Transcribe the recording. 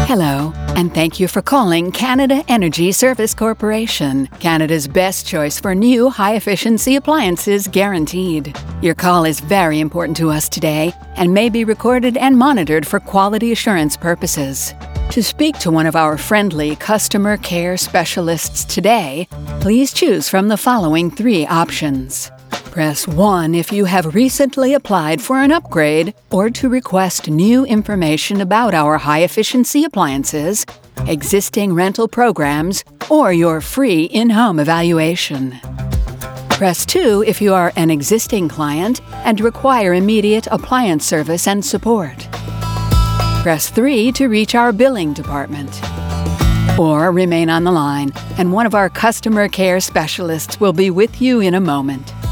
Hello, and thank you for calling Canada Energy Service Corporation, Canada's best choice for new high-efficiency appliances guaranteed. Your call is very important to us today and may be recorded and monitored for quality assurance purposes. To speak to one of our friendly customer care specialists today, please choose from the following 3 options. Press 1 if you have recently applied for an upgrade or to request new information about our high-efficiency appliances, existing rental programs, or your free in-home evaluation. Press 2 if you are an existing client and require immediate appliance service and support. Press 3 to reach our billing department. Or remain on the line, and one of our customer care specialists will be with you in a moment.